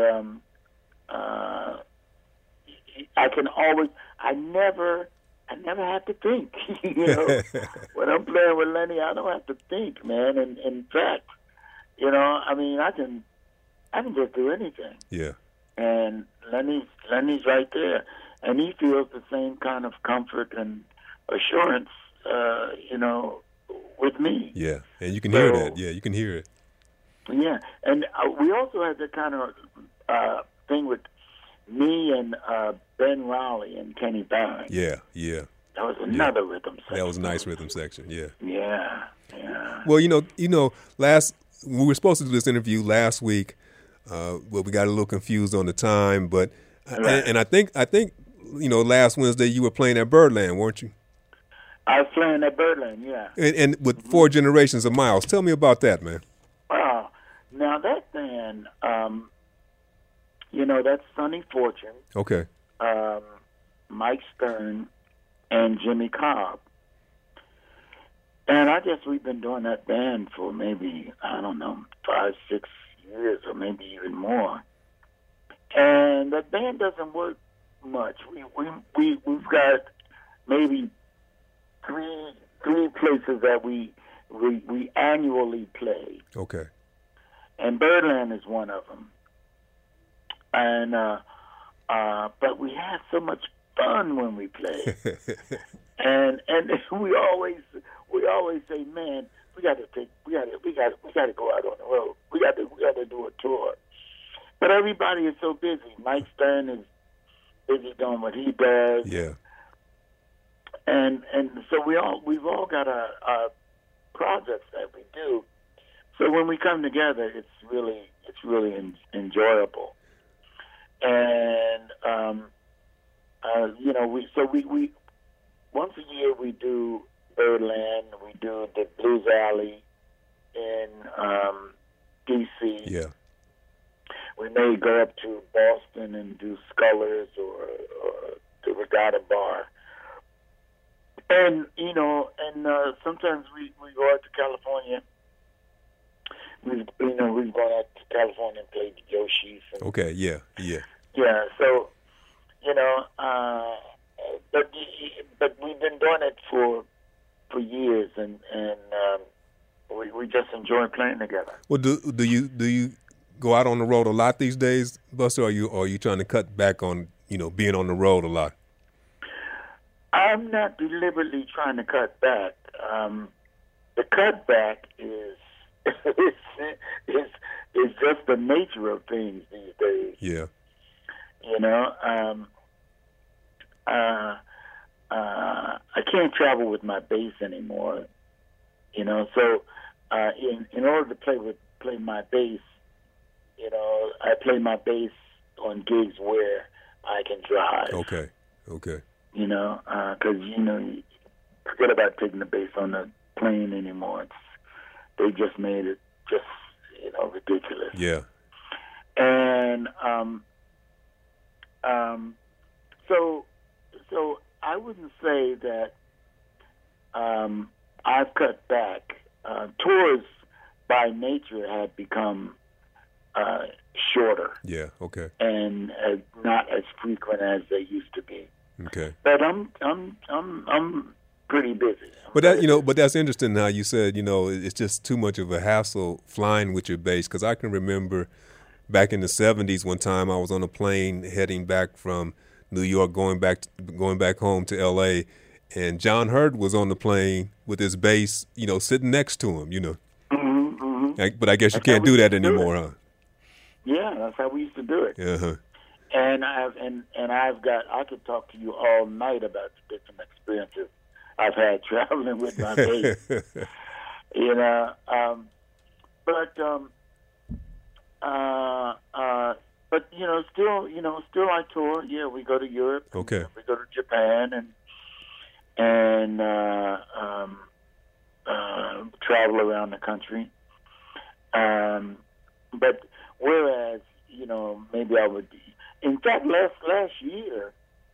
I never have to think. When I'm playing with Lenny, I don't have to think, man. And in fact, I can just do anything. Yeah. And Lenny's right there, and he feels the same kind of comfort and assurance, with me. Yeah, and you can hear that. Yeah, you can hear it. Yeah, and we also had that kind of thing with me and Ben Rowley and Kenny Barron. Yeah. That was another rhythm section. That was a nice rhythm section. Yeah. Yeah. Well, we were supposed to do this interview last week. Well, we got a little confused on the time, but right. and I think last Wednesday you were playing at Birdland, weren't you? I was playing at Birdland, yeah. And with 4 Generations of Miles. Tell me about that, man. Now that band, that's Sonny Fortune. Okay. Mike Stern and Jimmy Cobb. And I guess we've been doing that band for maybe, 5, 6 years or maybe even more. And that band doesn't work much. We've got maybe three places that we annually play. Okay. And Birdland is one of them. And but we have so much fun when we play. and we always say, man, we got to go out on the road. We got to do a tour. But everybody is so busy. Mike Stern is busy doing what he does. Yeah. And so we've all got our projects that we do. So when we come together, it's really enjoyable. And we once a year we do Birdland. We do the Blues Alley in D.C. Yeah. We may go up to Boston and do Scullers or the Regatta Bar. And sometimes we go out to California. We've gone out to California and played the Yoshis. Okay, yeah. Yeah, so but we've been doing it for years, and we just enjoy playing together. Well, do you go out on the road a lot these days, Buster? Or are you trying to cut back on being on the road a lot? I'm not deliberately trying to cut back. The cutback is is just the nature of things these days. Yeah. You know, I can't travel with my bass anymore. You know, so in order to play my bass, you know, I play my bass on gigs where I can drive. Okay. You know, because you know, you forget about taking the bass on the plane anymore. They just made it just, you know, ridiculous. Yeah. And so I wouldn't say that I've cut back. Tours by nature have become shorter. Yeah. Okay. And not as frequent as they used to be. Okay. But I'm pretty busy. But that's interesting how you said, you know, it's just too much of a hassle flying with your bass, because I can remember back in the 70s one time I was on a plane heading back from New York going back home to L.A., and John Hurt was on the plane with his bass, you know, sitting next to him, you know. Mm-hmm, mm-hmm. But I guess you can't do that anymore, huh? Yeah, that's how we used to do it. Uh-huh. And I could talk to you all night about the different experiences I've had traveling with my bass. You know, but still I tour. Yeah, we go to Europe. Okay. We go to Japan and travel around the country. But whereas, you know, maybe I would be. In fact, last year,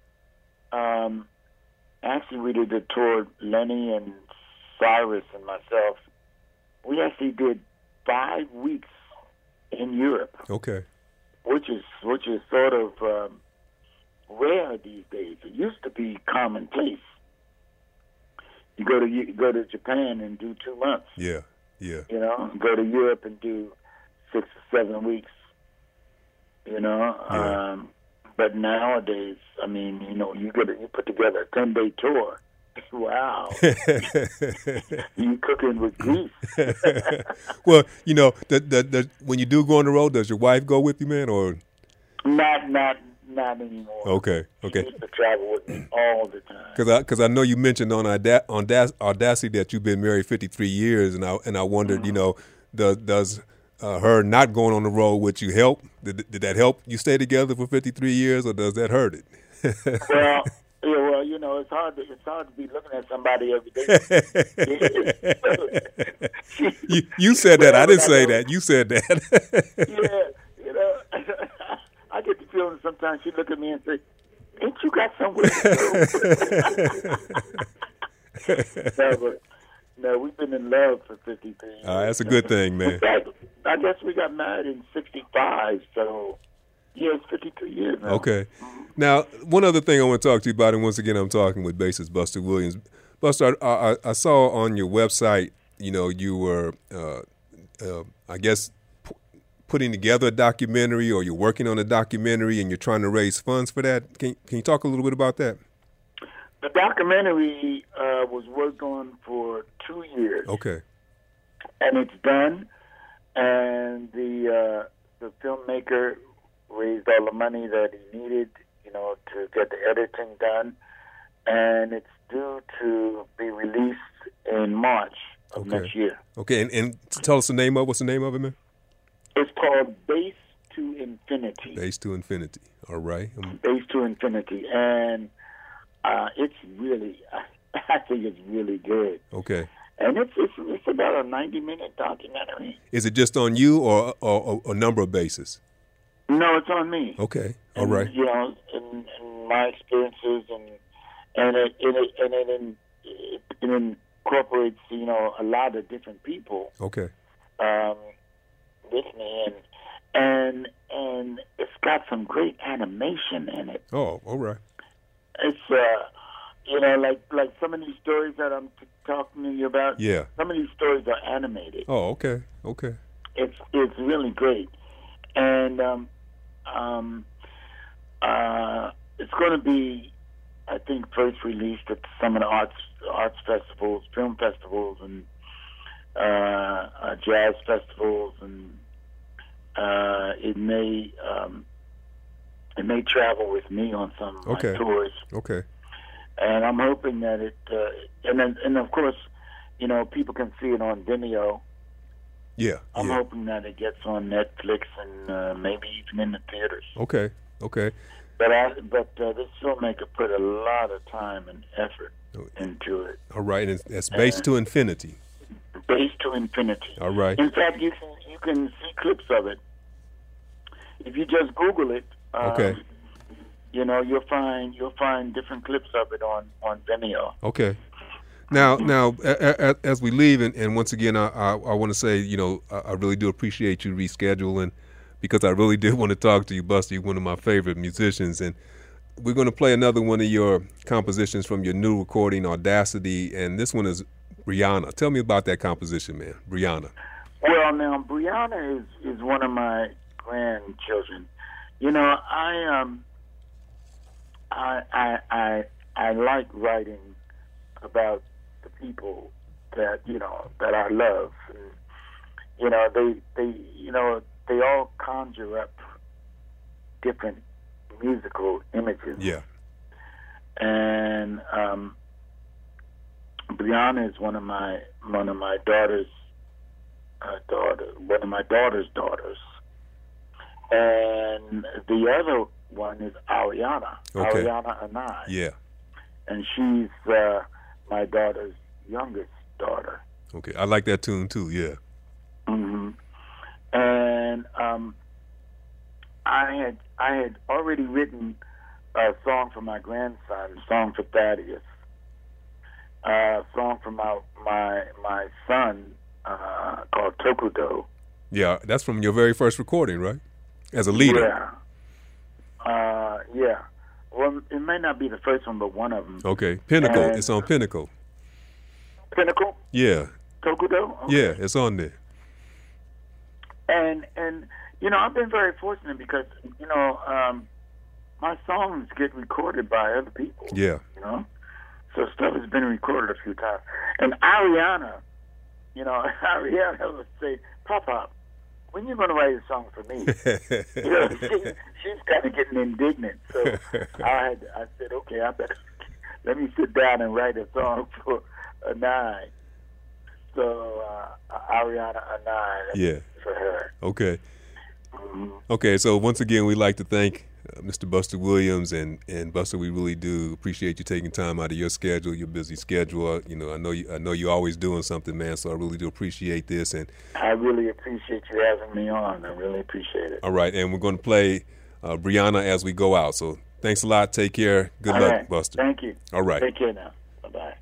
actually we did a tour. Lenny and Cyrus and myself. We actually did 5 weeks in Europe. Okay. Which is sort of rare these days. It used to be commonplace. You go to Japan and do 2 months. Yeah. Yeah. You know, go to Europe and do 6 or 7 weeks. You know, Yeah. But nowadays, I mean, you know, you put together a 10-day tour. Wow. You cooking with grease. Well, you know, the when you do go on the road, does your wife go with you, man, or not anymore. Okay. She used to travel with me all the time. Because I know you mentioned on Audacity that you've been married 53 years, and I wondered, Mm-hmm. you know, does her not going on the road with you help? Did that help you stay together for 53 years, or does that hurt it? Well, you know, it's hard to be looking at somebody every day. you said that. I didn't say that. You said that. Yeah, you know, I get the feeling sometimes she look at me and say, "Ain't you got somewhere to go?" No, we've been in love for 53 years. That's a good thing, man. In fact, I guess we got married in 65, so yeah, it's 53 years now. Okay. Now, one other thing I want to talk to you about, and once again, I'm talking with bassist Buster Williams. Buster, I saw on your website, you know, you were, I guess, putting together a documentary, or you're working on a documentary, and you're trying to raise funds for that. Can you talk a little bit about that? The documentary was worked on for 2 years. Okay. And it's done, and the filmmaker raised all the money that he needed, you know, to get the editing done, and it's due to be released in March of next year. Okay, and tell us what's the name of it, man? It's called Bass to Infinity. Bass to Infinity. All right. Bass to Infinity, and it's really, I think it's really good. Okay. And it's about a 90-minute documentary. Is it just on you, or a number of bases? No, it's on me. Okay. All right. You know, in my experiences, and it incorporates, you know, a lot of different people. Okay. With me, and it's got some great animation in it. Oh, all right. It's you know, like some of these stories that I'm talking to you about. Yeah. Some of these stories are animated. Oh, okay. Okay. It's really great, and it's going to be I think, first released at some of the arts festivals, film festivals, and jazz festivals, and it may travel with me on some of my tours. Okay. And I'm hoping that it, and of course, people can see it on Vimeo. Yeah. I'm hoping that it gets on Netflix and maybe even in the theaters. Okay. But this filmmaker put a lot of time and effort into it. All right, and it's based to infinity. Based to infinity. All right. In fact, you can see clips of it. If you just Google it, okay. You'll find different clips of it on Vimeo. Okay. Now, as we leave, and once again, I want to say, I really do appreciate you rescheduling, because I really did want to talk to you, Buster. You're one of my favorite musicians, and we're going to play another one of your compositions from your new recording, Audacity, and this one is Brianna. Tell me about that composition, man, Brianna. Well, now, Brianna is one of my grandchildren. I like writing about the people that that I love, and they all conjure up different musical images. Yeah. And Brianna is one of my daughter's daughters, and the other one is Ariana. Okay. Ariana Anai. Yeah. And she's my daughter's youngest daughter. Okay, I like that tune too. Yeah. Mm-hmm. And I had already written a song for my grandson, a song for Thaddeus, a song for my son called Tokudo. Yeah, that's from your very first recording, right? As a leader. Yeah. Yeah. Well, it may not be the first one, but one of them. Okay, Pinnacle. It's on Pinnacle. Pinnacle? Yeah. Tokudo? Okay. Yeah, it's on there. And I've been very fortunate because my songs get recorded by other people. Yeah. So stuff has been recorded a few times. And Ariana, Ariana would say, "Papa, when you going to write a song for me?" She's kind of getting indignant. So I said, okay, I better let me sit down and write a song for Anai. So Ariana Anai, yeah, for her. Okay. Mm-hmm. Okay, so once again, we'd like to thank Mr. Buster Williams, and Buster, we really do appreciate you taking time out of your schedule, your busy schedule. I know you're always doing something, man. So I really do appreciate this, and I really appreciate you having me on. I really appreciate it. All right, and we're going to play Brianna as we go out. So thanks a lot. Take care. Good luck, right. Buster. Thank you. All right. Take care now. Bye-bye.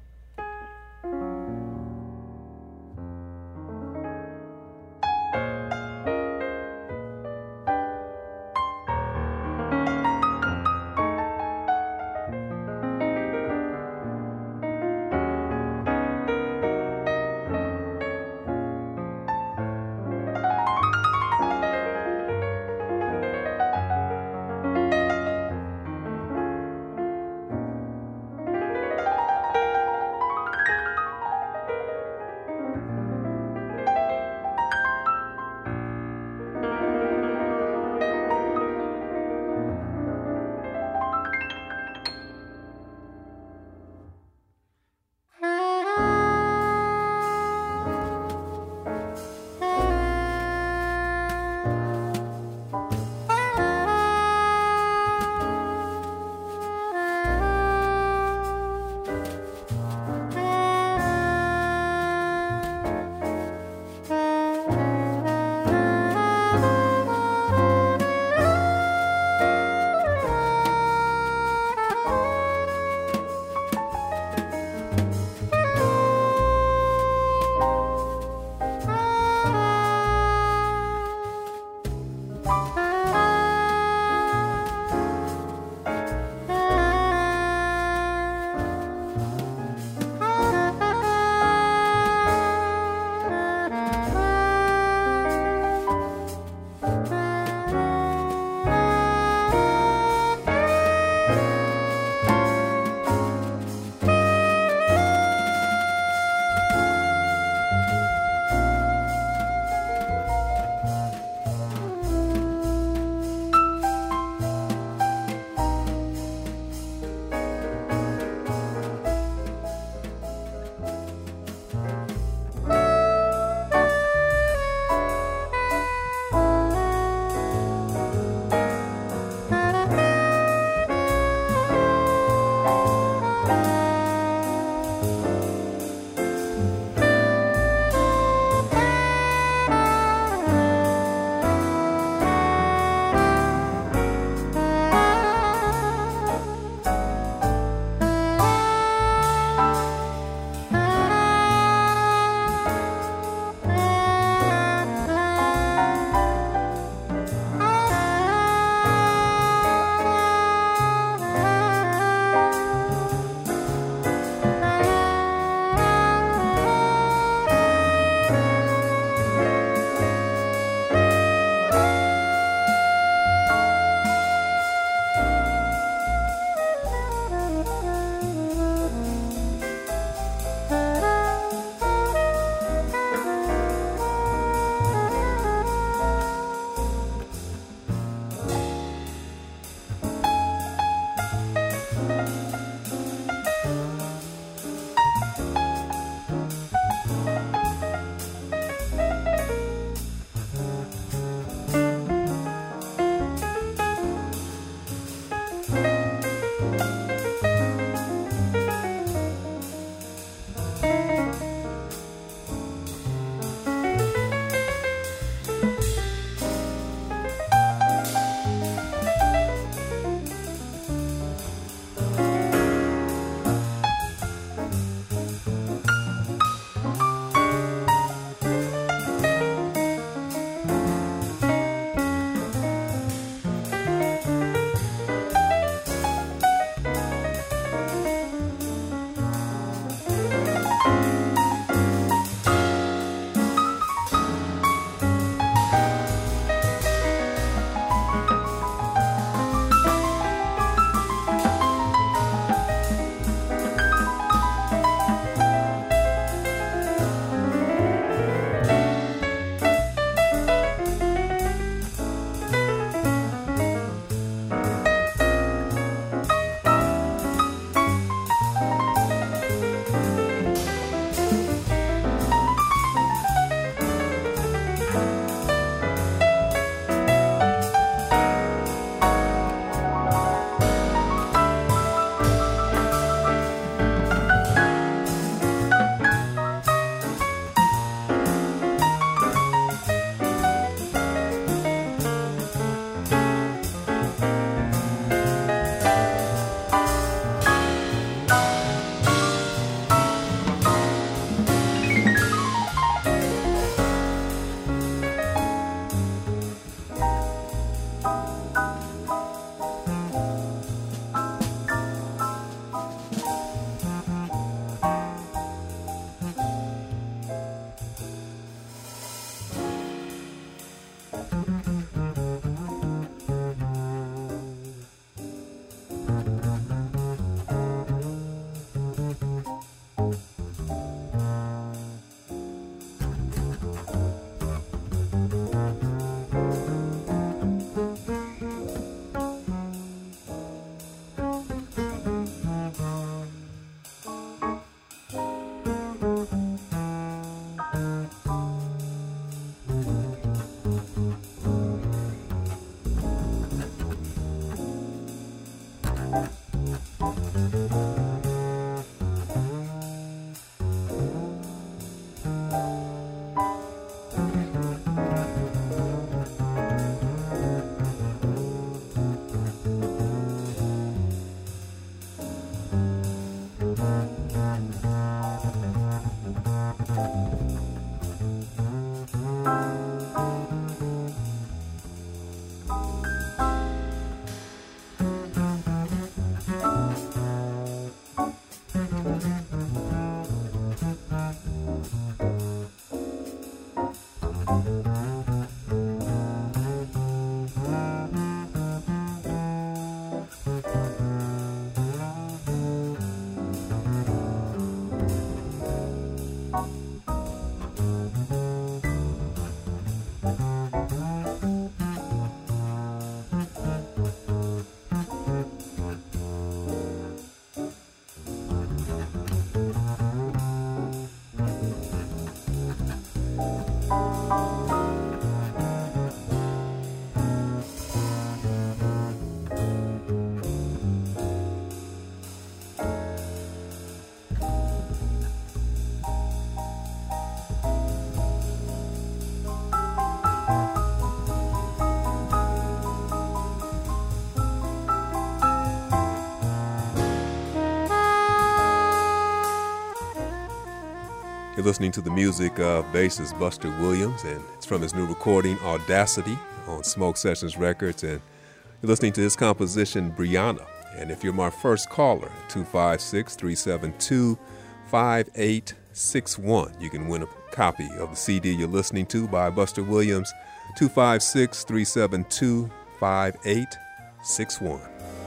You're listening to the music of bassist Buster Williams, and it's from his new recording, Audacity, on Smoke Sessions Records, and you're listening to his composition, Brianna. And if you're my first caller, 256-372-5861, you can win a copy of the CD you're listening to by Buster Williams, 256-372-5861.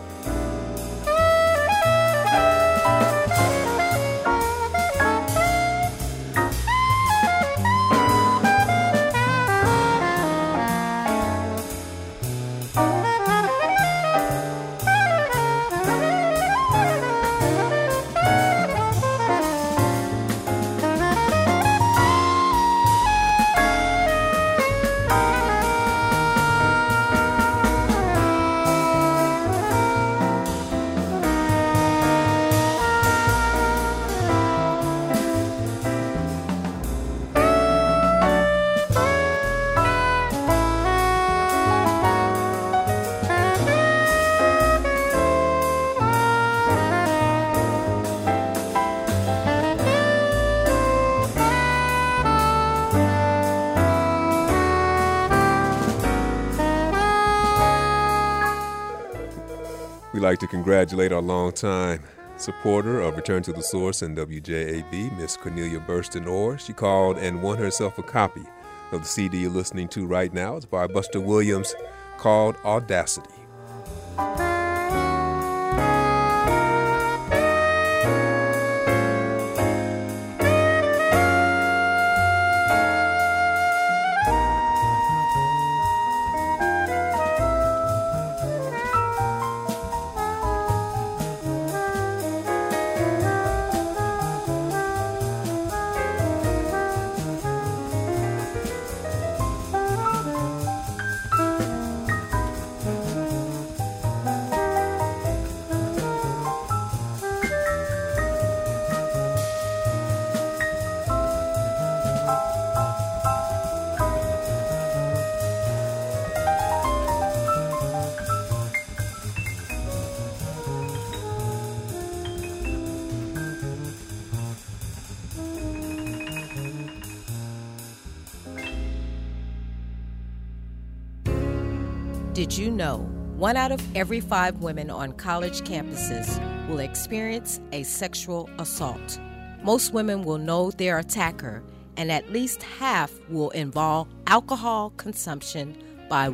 We'd like to congratulate our longtime supporter of Return to the Source and WJAB, Miss Cornelia Burston Orr. She called and won herself a copy of the CD you're listening to right now. It's by Buster Williams, called Audacity. Did you know 1 out of every 5 women on college campuses will experience a sexual assault? Most women will know their attacker, and at least half will involve alcohol consumption by